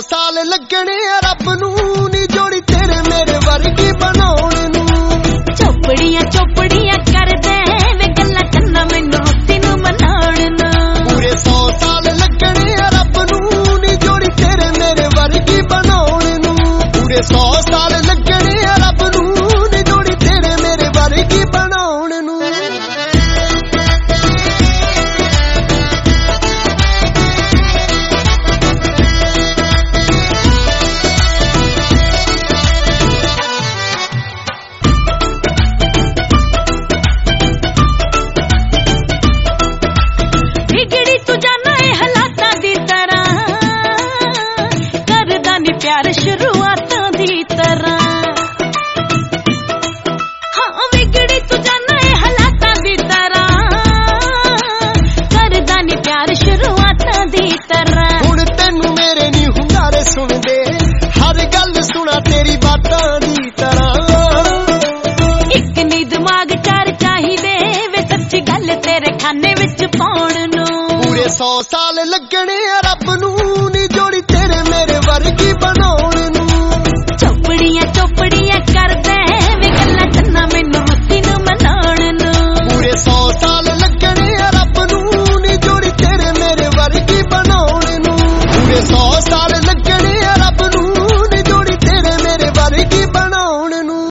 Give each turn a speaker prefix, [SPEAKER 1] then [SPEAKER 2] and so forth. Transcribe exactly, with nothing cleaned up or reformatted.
[SPEAKER 1] साल लगने रब नू नी जोड़ी तेरे मेरे वर्गी बनाउण नू।
[SPEAKER 2] चोपड़ियां चोपड़ियां कर दे वे गल्लां करना मैनू रोटी नू मनाउण नू।
[SPEAKER 1] पूरे सौ साल लगने रब नू नी जोड़ी तेरे मेरे वर्गी बनाउण नू। पूरे सौ साल लगने रब नू नी जोड़ी तेरे मेरे वर्गी बनाउण नू।
[SPEAKER 2] प्यार शुरुआतां दी तरह हाँ विगड़ी तू जाना है हालातां दी तरह करदा नी प्यार शुरुआतां दी तरह।
[SPEAKER 1] हुण तैनू मेरे नी हुंगारे सुन दे हर गल सुना तेरी बातां दी तरह।
[SPEAKER 2] इक नी दिमाग चार चाहिदे वे सच्ची गल तेरे खाने विच पाउण नू।
[SPEAKER 1] पूरे सौ साल लगने रब नू नी जोड़ी तेरे मेरे वर्गी बनाउण